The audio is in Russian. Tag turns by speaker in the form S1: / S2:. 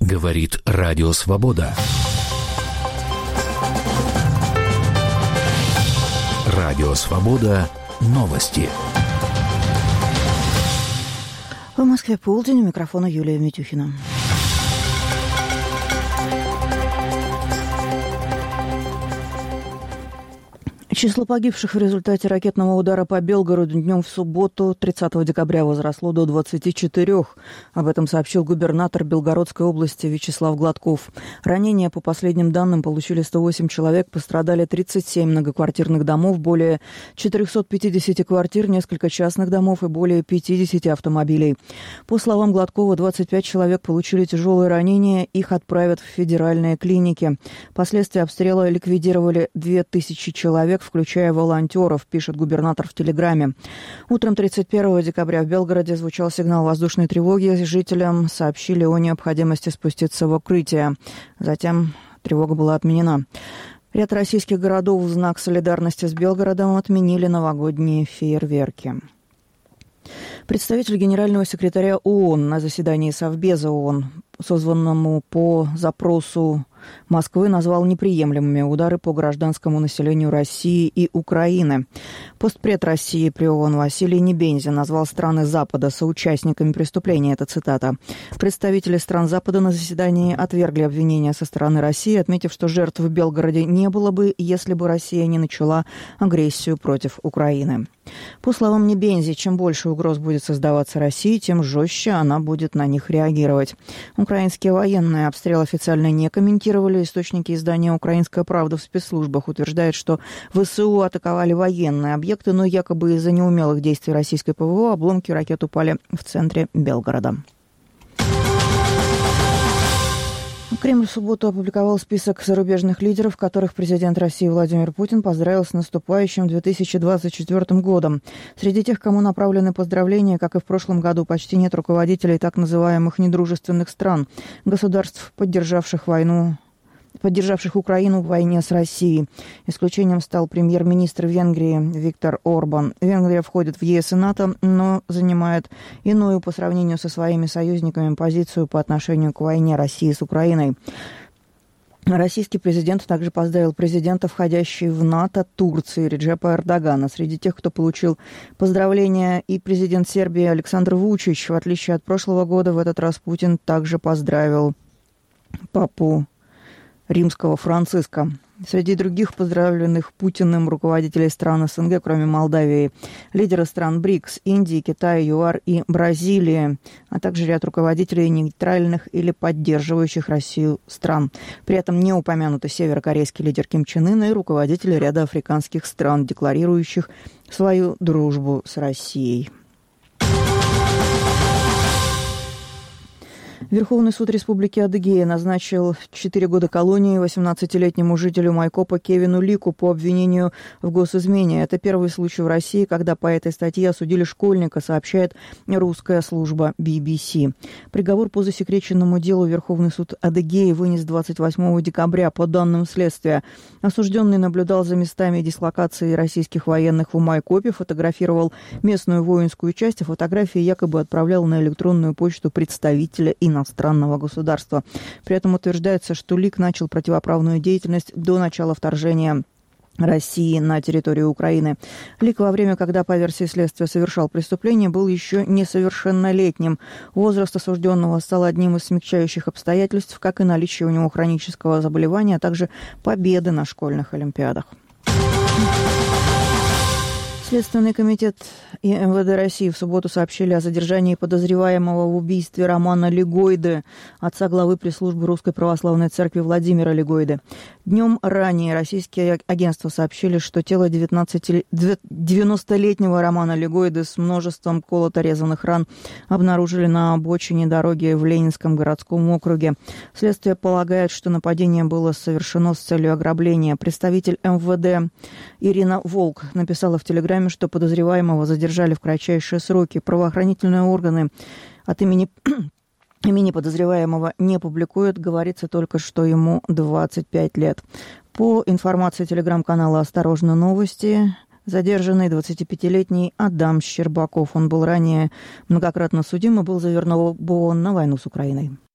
S1: Говорит Радио Свобода. Радио Свобода. Новости.
S2: В Москве полдень. У микрофона Юлия Митюхина. Число погибших в результате ракетного удара по Белгороду днем в субботу, 30 декабря, возросло до 24. Об этом сообщил губернатор Белгородской области Вячеслав Гладков. Ранения, по последним данным, получили 108 человек, пострадали 37 многоквартирных домов, более 450 квартир, несколько частных домов и более 50 автомобилей. По словам Гладкова, 25 человек получили тяжелые ранения, их отправят в федеральные клиники. Последствия обстрела ликвидировали 2000 человек, включая волонтеров, пишет губернатор в Телеграме. Утром 31 декабря в Белгороде звучал сигнал воздушной тревоги. Жителям сообщили о необходимости спуститься в укрытие. Затем тревога была отменена. Ряд российских городов в знак солидарности с Белгородом отменили новогодние фейерверки. Представитель генерального секретаря ООН на заседании Совбеза ООН, созванному по запросу Москвы, назвал неприемлемыми удары по гражданскому населению России и Украины. Постпред России при ООН Василий Небензя назвал страны Запада соучастниками преступления. Это цитата. Представители стран Запада на заседании отвергли обвинения со стороны России, отметив, что жертв в Белгороде не было бы, если бы Россия не начала агрессию против Украины. По словам Небензи, чем больше угроз будет создаваться России, тем жестче она будет на них реагировать. Украинские военные обстрел официально не комментировали. Источники издания «Украинская правда» в спецслужбах утверждают, что ВСУ атаковали военные объекты, но якобы из-за неумелых действий российской ПВО обломки ракет упали в центре Белгорода. Кремль в субботу опубликовал список зарубежных лидеров, которых президент России Владимир Путин поздравил с наступающим 2024 годом. Среди тех, кому направлены поздравления, как и в прошлом году, почти нет руководителей так называемых недружественных стран, государств, поддержавших Украину в войне с Россией. Исключением стал премьер-министр Венгрии Виктор Орбан. Венгрия входит в ЕС и НАТО, но занимает иную по сравнению со своими союзниками позицию по отношению к войне России с Украиной. Российский президент также поздравил президента, входящей в НАТО, Турции, Реджепа Эрдогана. Среди тех, кто получил поздравления, и президент Сербии Александр Вучич. В отличие от прошлого года, в этот раз Путин также поздравил папу Римского Франциска. Среди других поздравленных Путиным руководителей стран СНГ, кроме Молдавии, лидеры стран БРИКС, Индии, Китая, ЮАР и Бразилии, а также ряд руководителей нейтральных или поддерживающих Россию стран. При этом не упомянуты северокорейский лидер Ким Чен Ын и руководители ряда африканских стран, декларирующих свою дружбу с Россией. Верховный суд Республики Адыгея назначил 4 года колонии 18-летнему жителю Майкопа Кевину Лику по обвинению в госизмене. Это первый случай в России, когда по этой статье осудили школьника, сообщает русская служба BBC. Приговор по засекреченному делу Верховный суд Адыгеи вынес 28 декабря по данным следствия. Осужденный наблюдал за местами дислокации российских военных в Майкопе, фотографировал местную воинскую часть, а фотографии якобы отправлял на электронную почту представителя иностранного государства. При этом утверждается, что Лик начал противоправную деятельность до начала вторжения России на территорию Украины. Лик во время, когда по версии следствия совершал преступление, был еще несовершеннолетним. Возраст осужденного стал одним из смягчающих обстоятельств, как и наличие у него хронического заболевания, а также победы на школьных олимпиадах. Следственный комитет и МВД России в субботу сообщили о задержании подозреваемого в убийстве Романа Легойды, отца главы пресс-службы Русской Православной Церкви Владимира Легойды. Днем ранее российские агентства сообщили, что тело 90-летнего Романа Легойды с множеством колото-резанных ран обнаружили на обочине дороги в Ленинском городском округе. Следствие полагает, что нападение было совершено с целью ограбления. Представитель МВД Ирина Волк написала в Телеграме, что подозреваемого задержали в кратчайшие сроки. Правоохранительные органы от имени подозреваемого не публикуют. Говорится только, что ему 25 лет. По информации телеграм-канала «Осторожно, новости», задержанный 25-летний Адам Щербаков. Он был ранее многократно судим и был завербован на войну с Украиной.